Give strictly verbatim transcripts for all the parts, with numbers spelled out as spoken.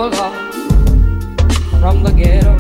all gone from the ghetto.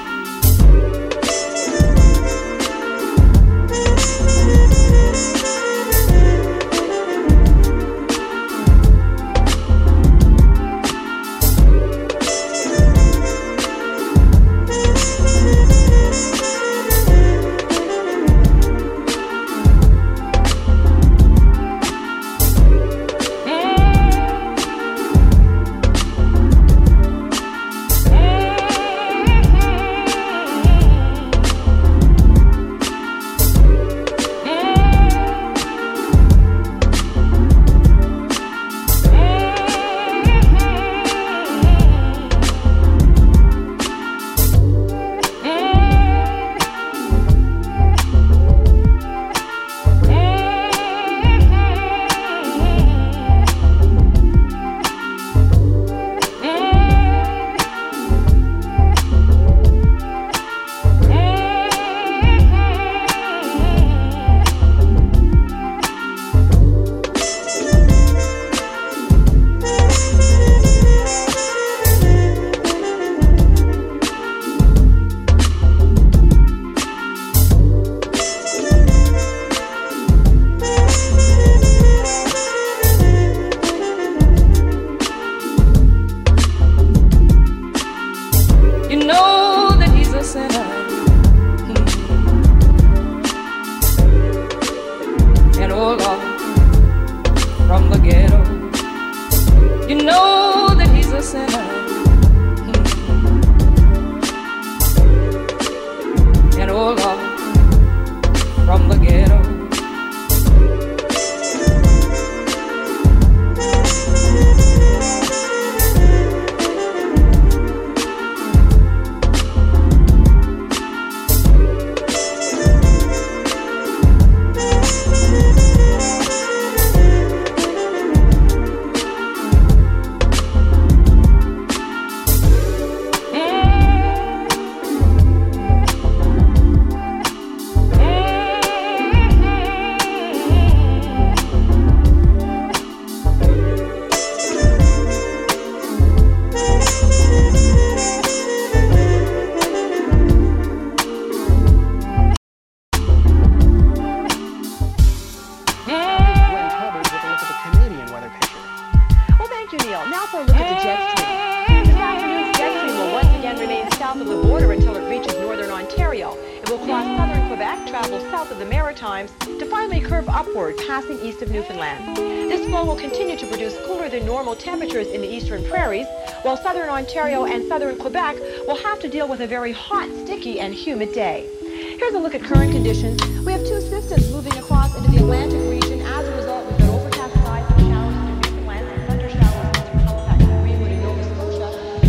Ontario and southern Quebec will have to deal with a very hot, sticky, and humid day. Here's a look at current conditions. We have two systems moving across into the Atlantic region. As a result, we've got overcast skies and showers in Newfoundland and thunder showers in Halifax and Greenwood in Nova Scotia.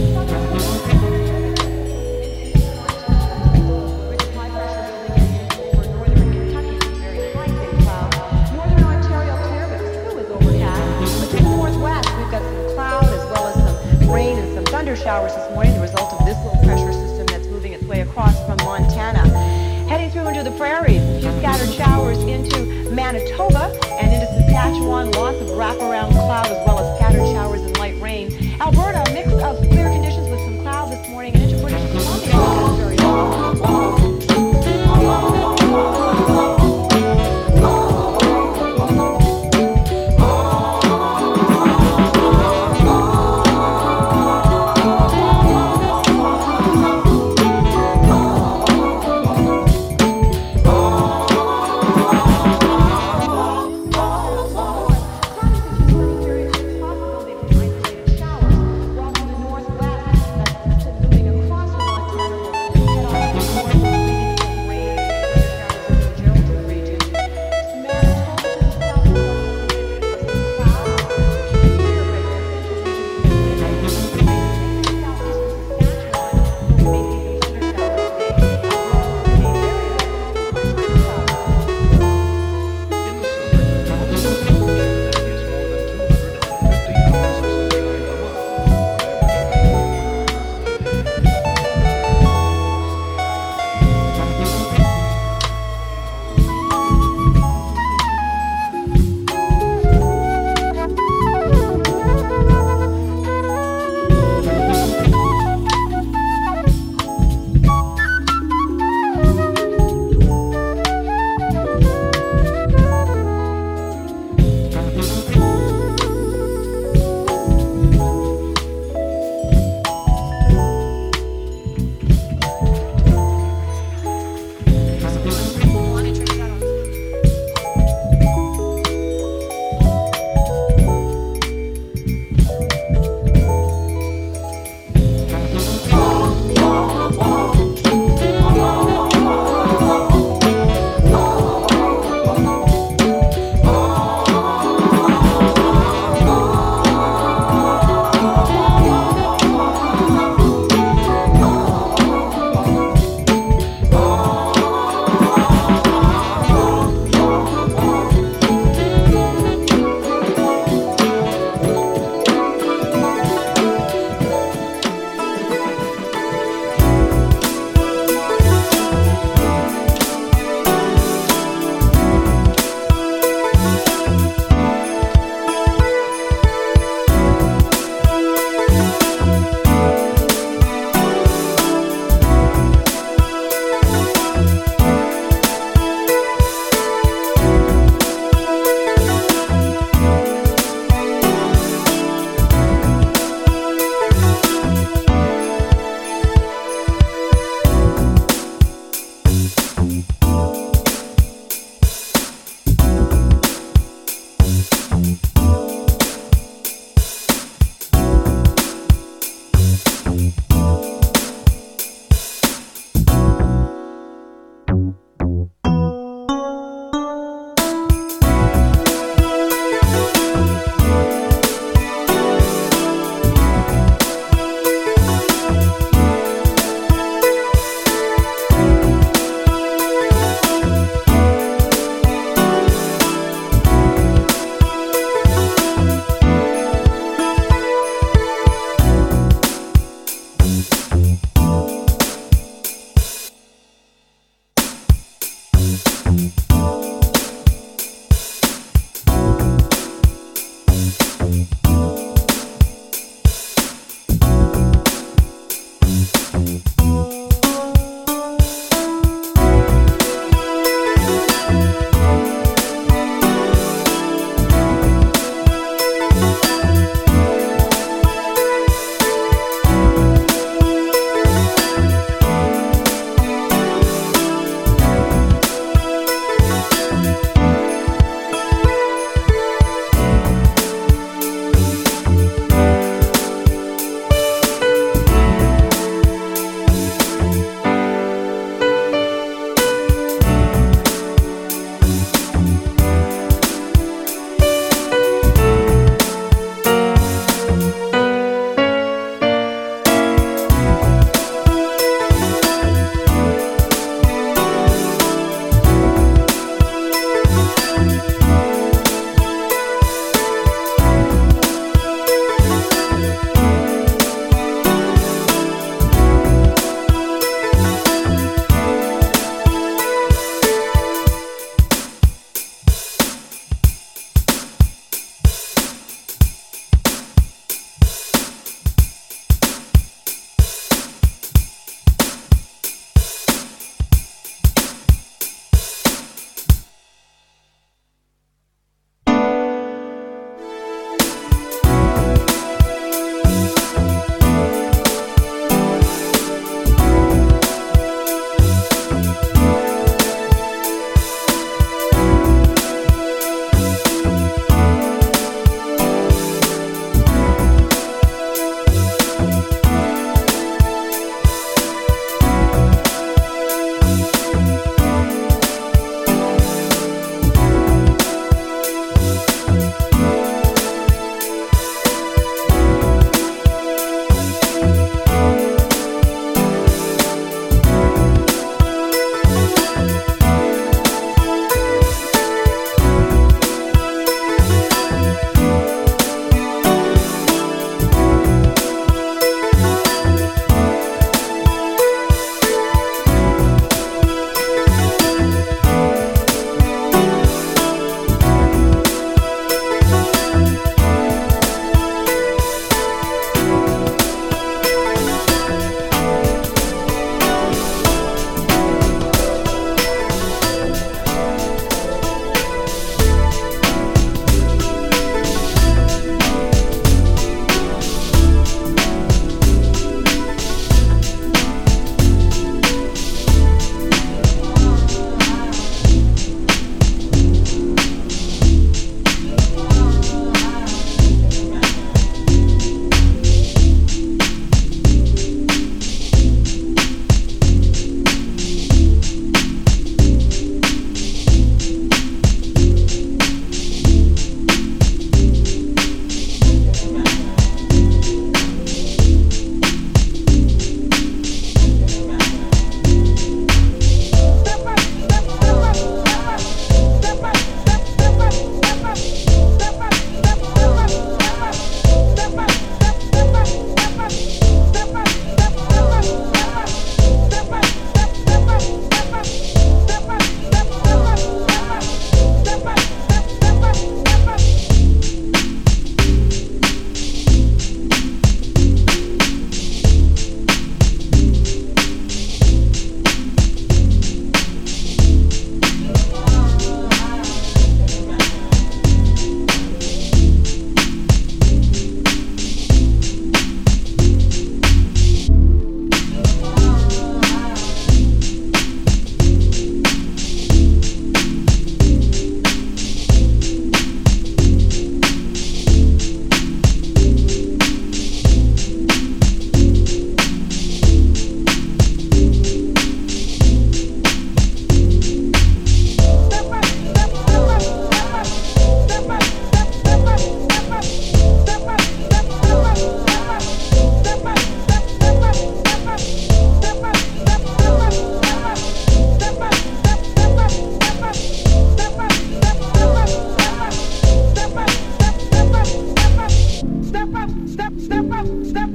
Rich high pressure building in over northern Kentucky, some very high thin clouds. Northern Ontario clear, but still is overcast. But to the northwest, we've got some cloud as well as some rain and some thunder showers this morning, the result of this low pressure system that's moving its way across from Montana. Heading through into the prairies, a few scattered showers into Manitoba and into Saskatchewan, lots of wraparound cloud as well as scattered showers and light rain. Alberta, a mix of clear conditions with some clouds this morning, and into British Columbia, that's very low.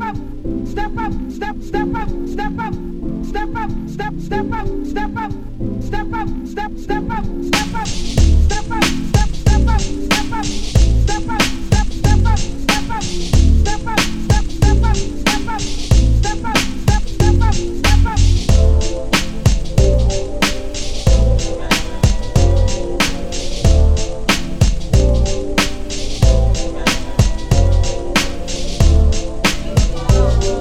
Thank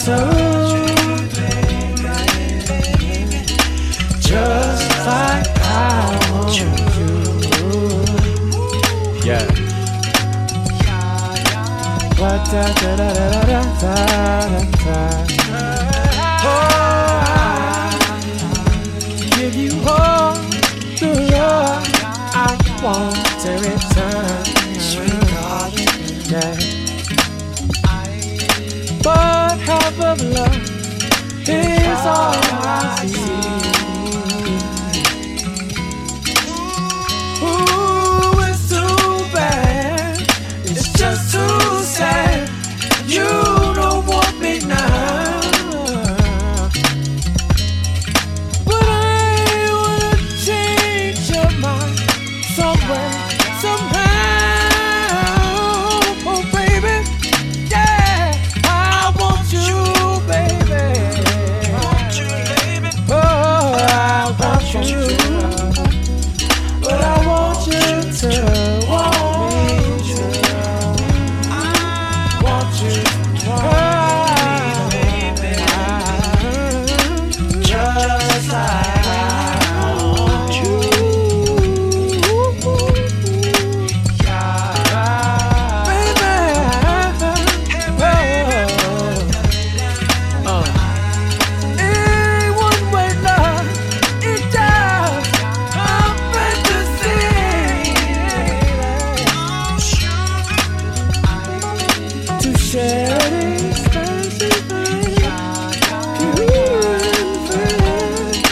to, just like I want you. Yeah. Da, da, da, da, da, da, da. Oh, give you all the love I want to return. Yeah. But half of love is all I see. Ooh, it's too bad. It's just too sad. You don't want me now. But I wanna change your mind somewhere, somehow. Oh, baby, yeah, I want you, baby. Oh, I want you. But I want you to want me too. Want you to want me, baby. Just like I want you. Baby. Oh. Ain't one way love, it's just a fantasy. To share this fancy thing, you and friends.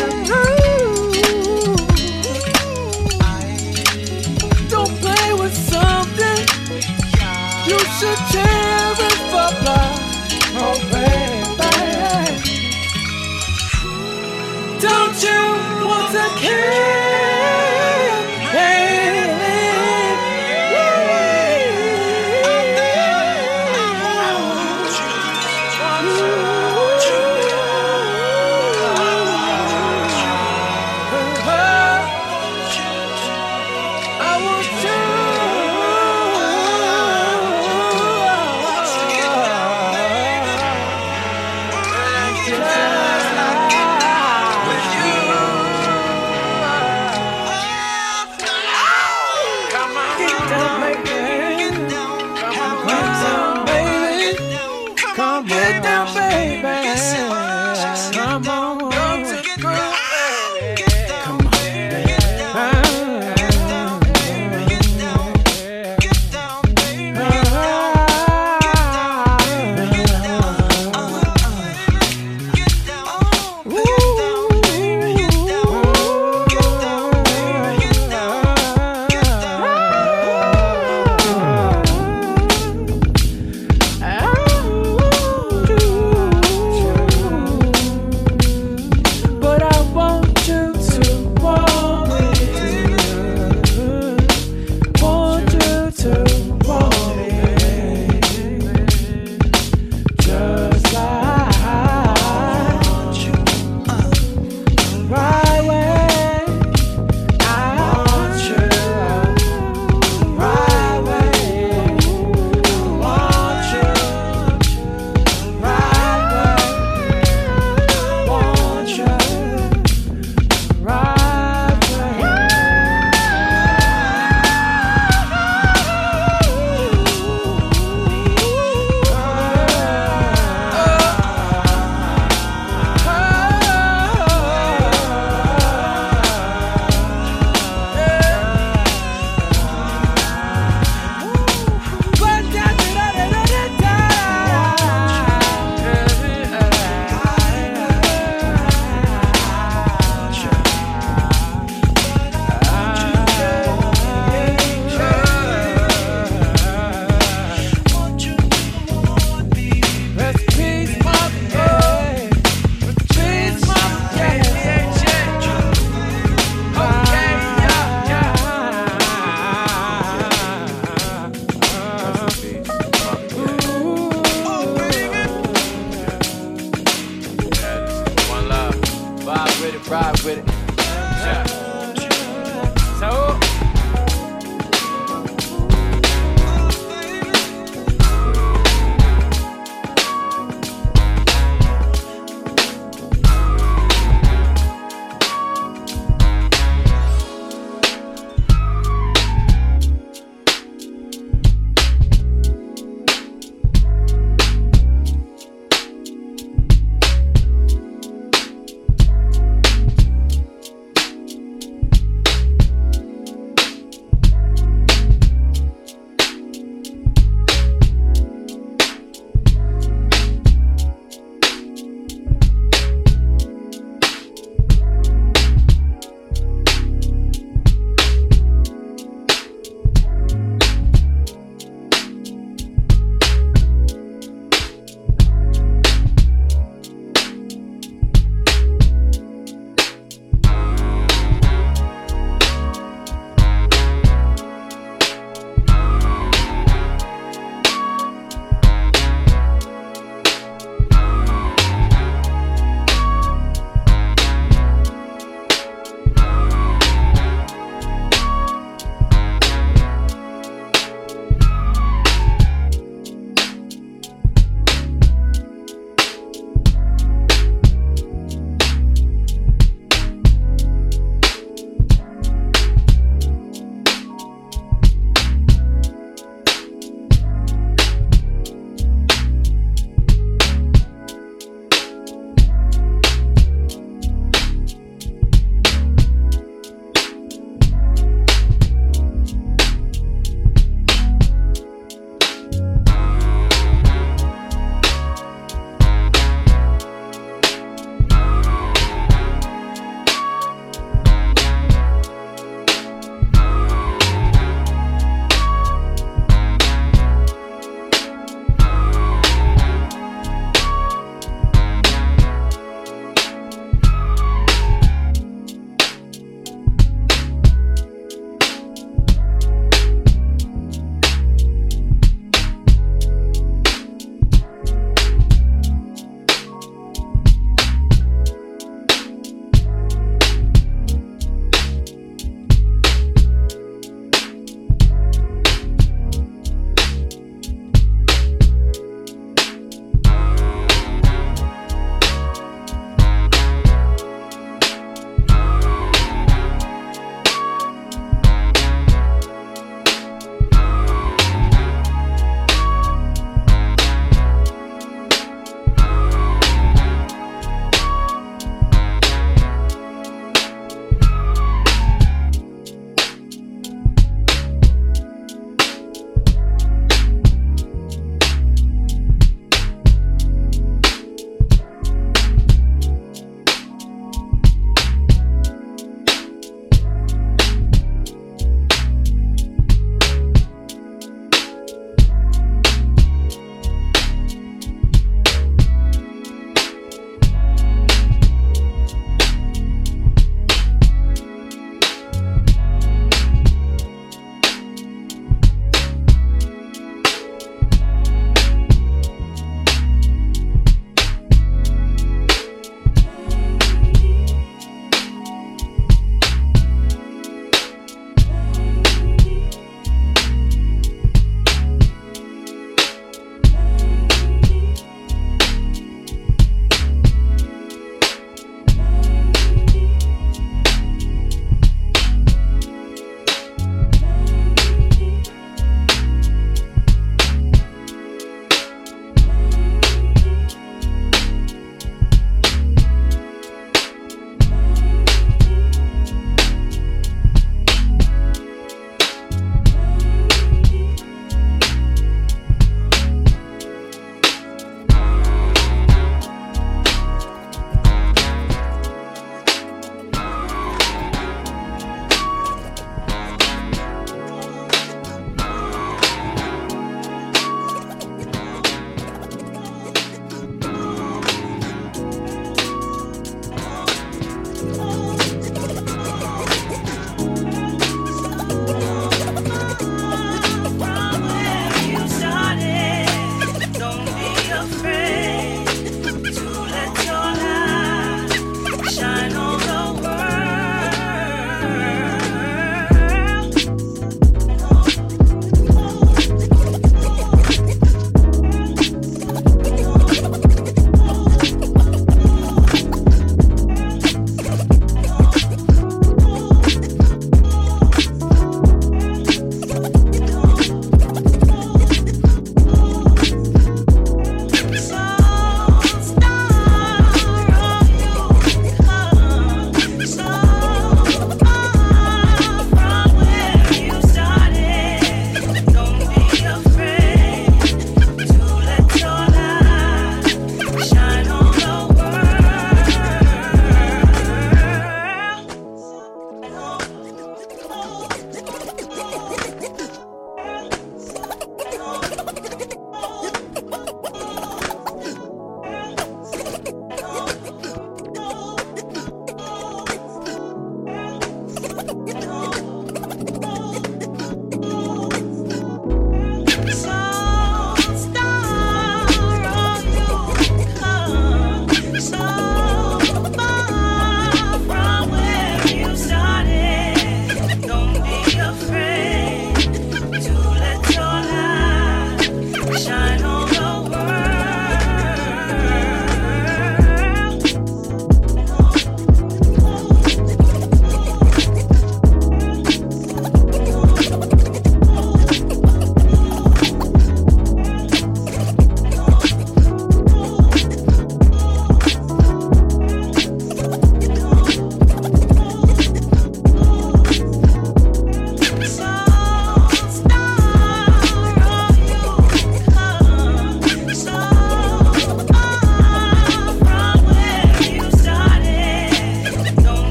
Don't play with something you should cherish for love. Oh, baby. Don't you want to care? Hey, I want you. Get down, baby. Come on. But I want you to want me, want you to want me, just like I want you, right way. I want you, right way. I want you, right way. Want you. Ride with it. Yeah. So.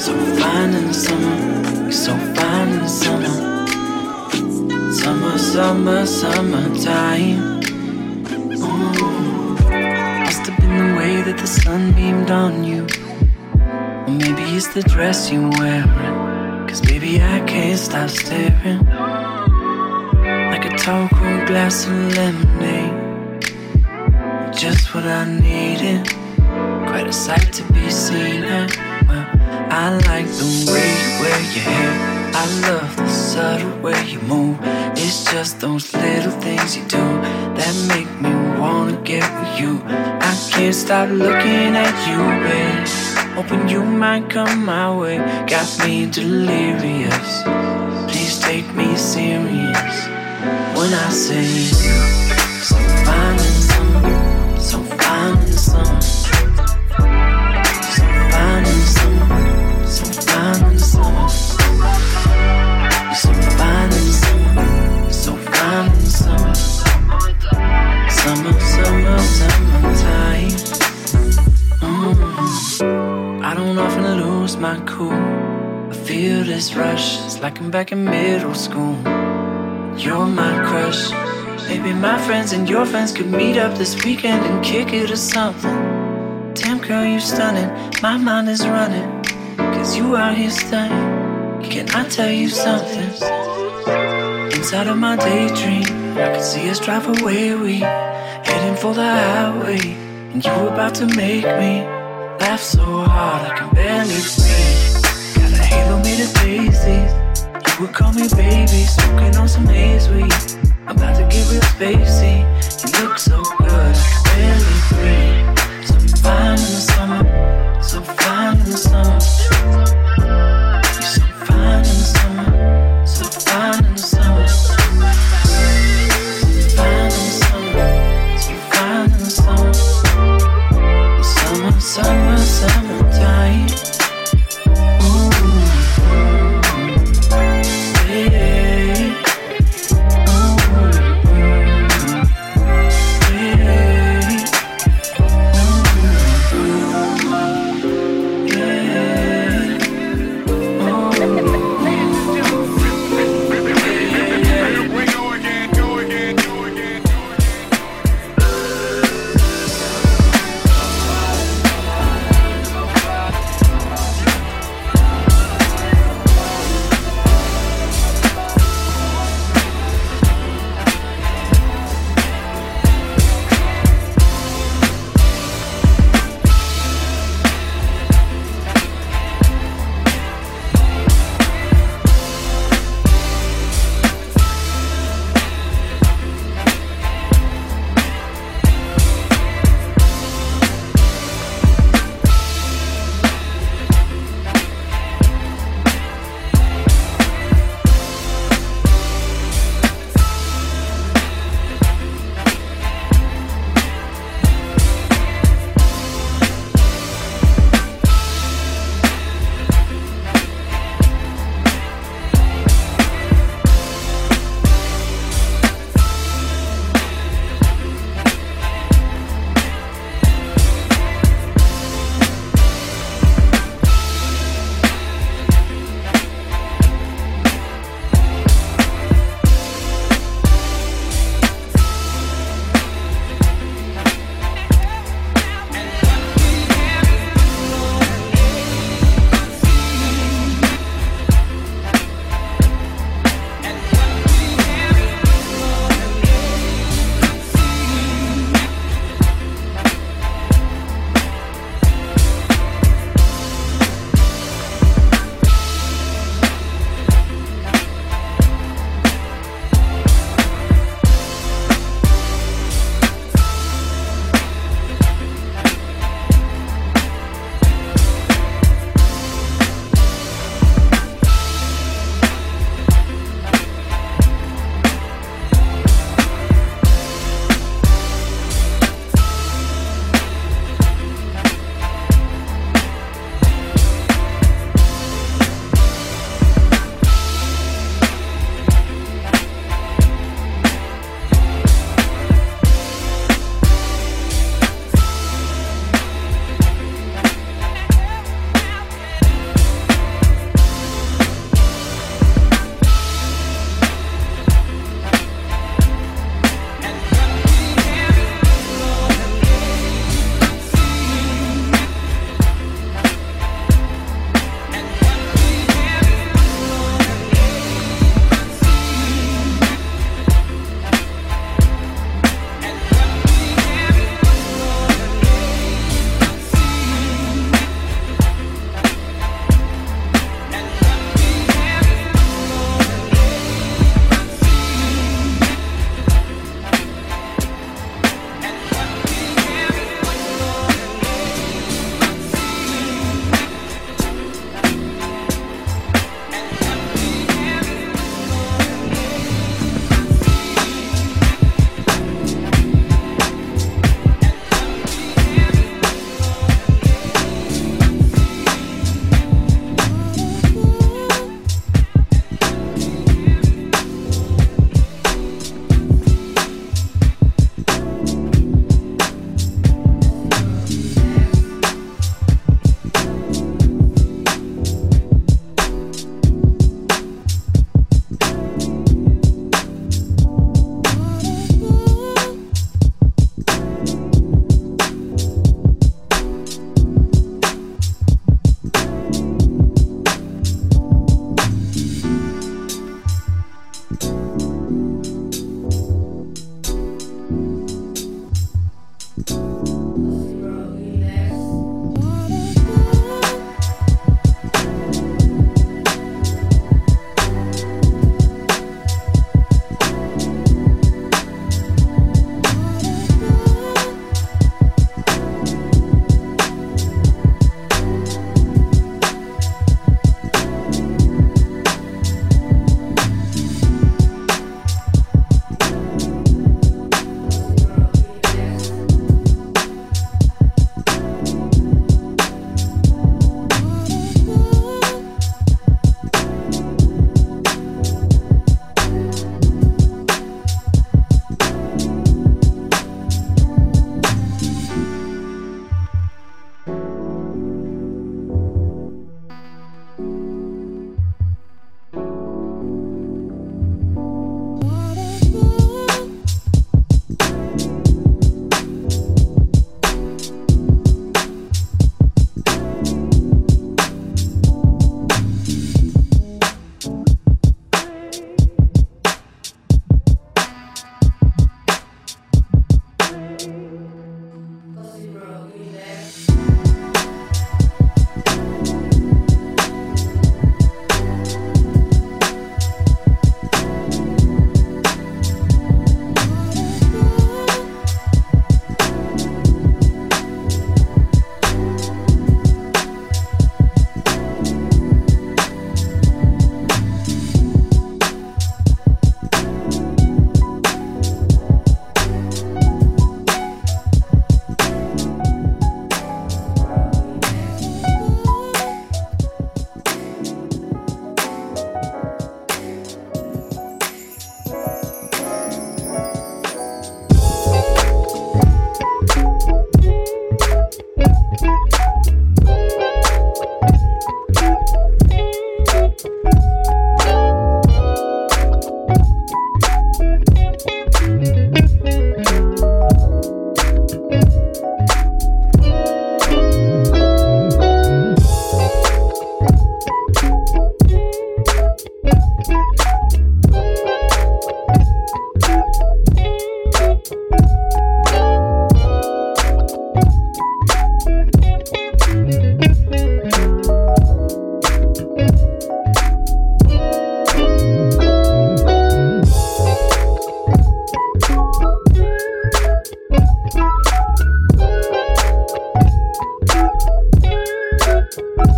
so fine in the summer. You're so fine in the summer. Summer, summer, summertime. Mm. Must have been the way that the sun beamed on you. Or maybe it's the dress you're wearing. Cause baby I can't stop staring. Like a tall cool glass of lemonade. Just what I needed. Quite a sight to be seen at. Well, I like the way you wear your hair. I love the subtle way you move. It's just those little things you do that make me wanna get with you. I can't stop looking at you, babe. Hoping you might come my way. Got me delirious. Please take me serious when I say so fine in the summer, so fine in the summer, so fine in the summer, so fine in the summer. You're so fine in the summer, so fine in the summer. Summer, summer, summertime. Mm. I don't often lose my cool. I feel this rush, it's like I'm back in middle school. You're my crush. Maybe my friends and your friends could meet up this weekend and kick it or something. Damn girl, you stunning, my mind is running. Cause you out here stunning. Can I tell you something? Inside of my daydream, I can see us drive away. We heading for the highway, and you about to make me laugh so hard I can barely breathe. Got a halo made of daisies. You would call me baby, smoking on some haze weed. I'm about to get real spacey. You look so good, I can barely breathe. So fine in the summer, so fine in the summer. Fine in the summer, so fine in the summer. Fine in the summer, so fine in the summer. Summer, summer, summertime. Ooh, yeah. Ooh,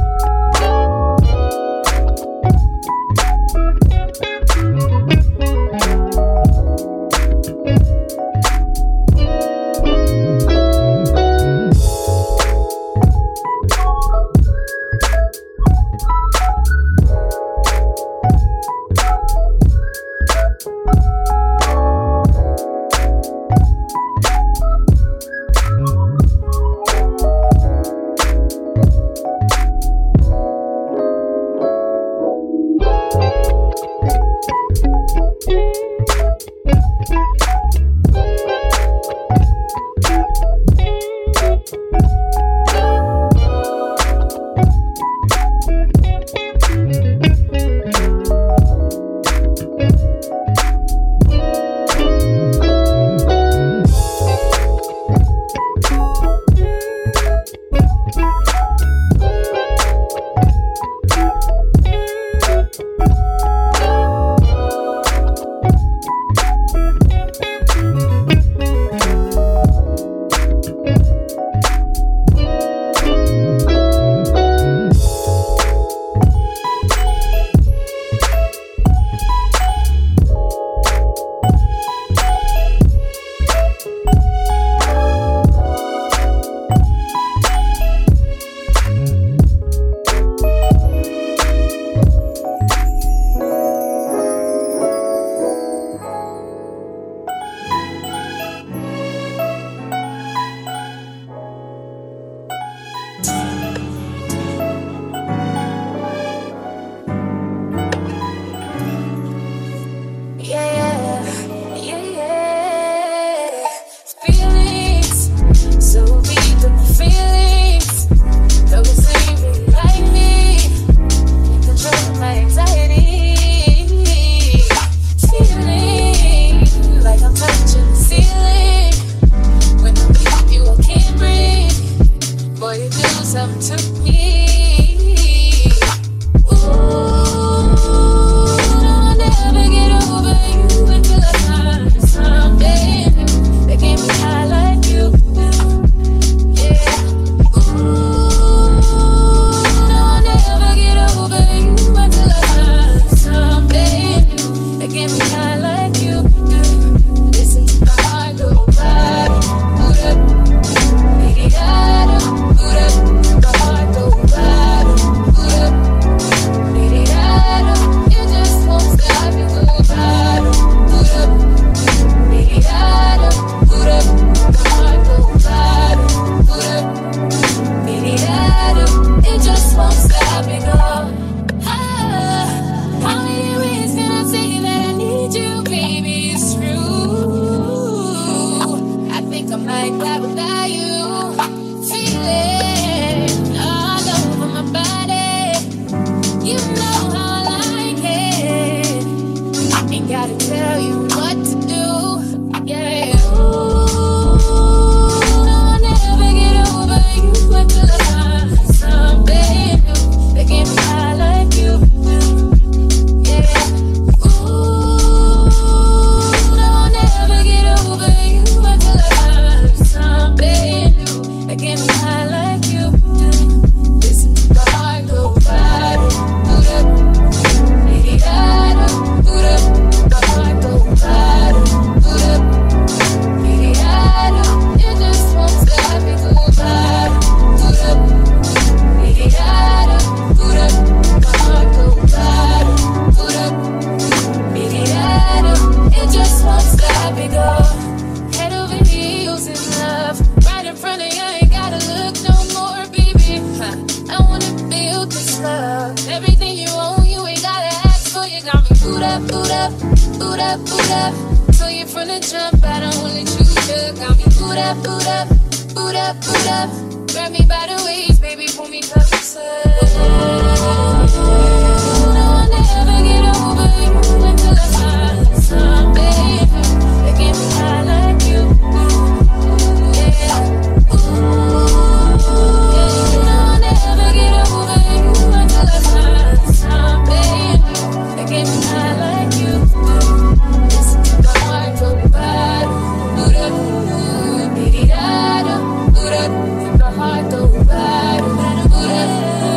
Heart go bad, bad, bad,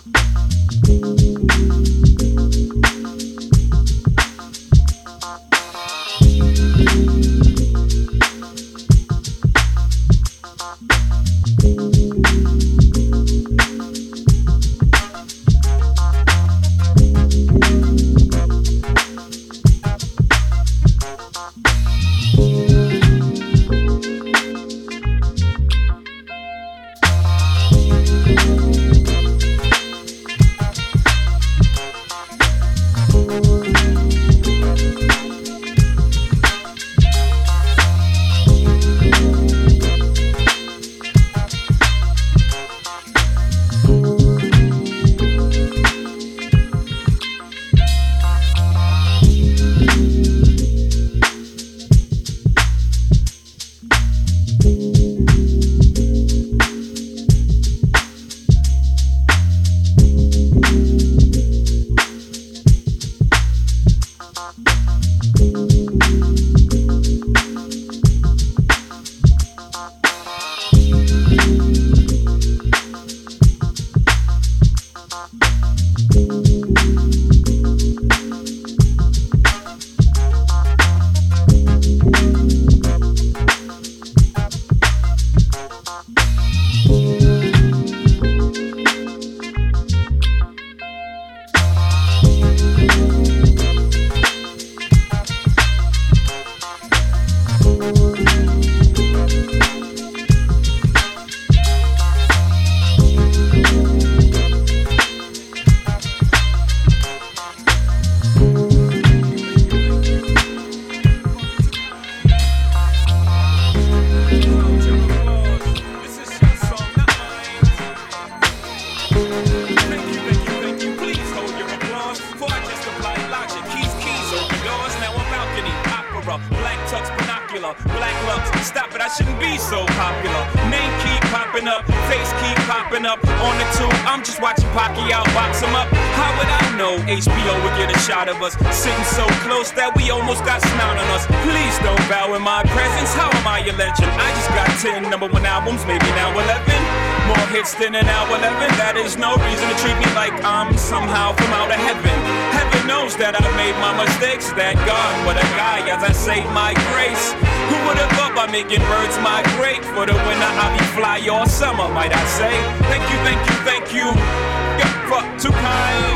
Than an hour eleven, that is no reason to treat me like I'm somehow from out of heaven. Heaven knows that I've made my mistakes. Thank God, what a guy as I say my grace. Who would have thought by making birds migrate? For the winter I'll be fly all summer, might I say. Thank you, thank you, thank you. You're fuck too kind.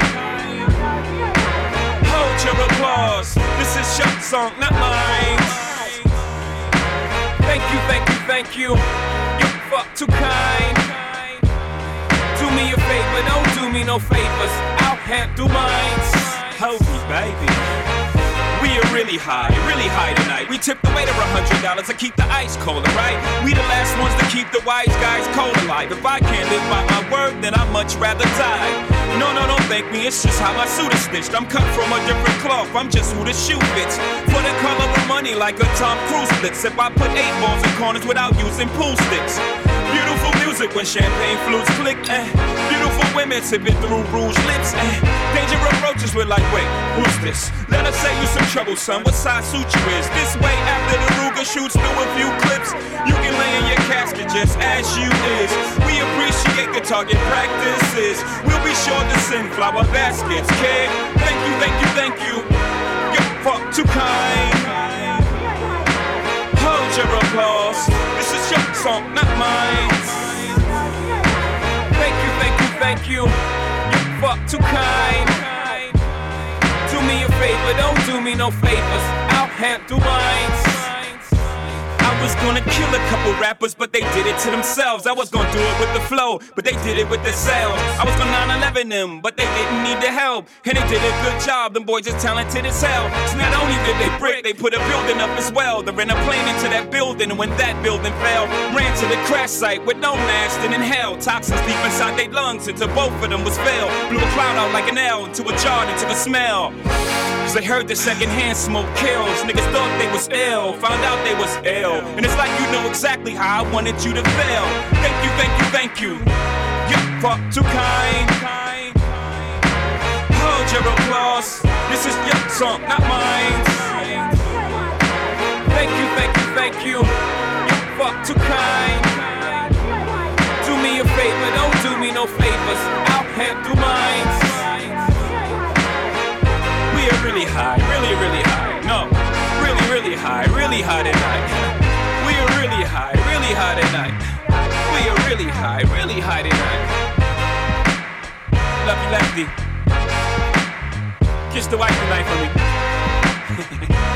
Hold your applause. This is your song, not mine. Thank you, thank you, thank you. You're fuck too kind. Do me a favor, don't do me no favors. I'll handle mine. Hold me, baby. We are really high, really high tonight. We tip the waiter a hundred dollars to keep the ice colder, right? We the last ones to keep the wise guys cold alive. If I can't live by my word, then I'd much rather die. No, no, don't thank me, it's just how my suit is stitched. I'm cut from a different cloth, I'm just who the shoe fits. For the color of money like a Tom Cruise blitz. If I put eight balls in corners without using pool sticks. Beautiful music when champagne flutes click, eh. Beautiful women sipping through rouge lips, eh. Danger approaches, we're like, wait, who's this? Let us say you some trouble, son, what size suit you is? This way, after the Ruger shoots through a few clips, you can lay in your casket just as you is. We appreciate the target practices. We'll be sure to send flower baskets, kid. Thank you, thank you, thank you. You're fuck too kind. Hold your applause. This is your song, not mine. Thank you, thank you, thank you. You fuck too kind. Do me a favor, don't do me no favors. I'll handle mine. I was gonna kill a couple rappers, but they did it to themselves. I was gonna do it with the flow, but they did it with themselves. I was gonna nine eleven them, but they didn't need the help. And they did a good job, them boys are talented as hell. So not only did they brick, they put a building up as well. They ran a plane into that building, and when that building fell, ran to the crash site with no mask and inhaled toxins deep inside their lungs until both of them was failed. Blew a cloud out like an L into a jar and took a smell. Cause they heard the secondhand smoke kills. Niggas thought they was ill, found out they was ill. And it's like you know exactly how I wanted you to feel. Thank you, thank you, thank you. You're fuck too kind. Hold your applause. This is your song, not mine. Thank you, thank you, thank you. You're fuck too kind. Do me a favor, don't do me no favors. I'll handle mine. We are really high, really, really high. No, really, really high, really high tonight. We are really high, really high tonight. We are really high, really high tonight. Love you, Lefty. Kiss the wife tonight for me.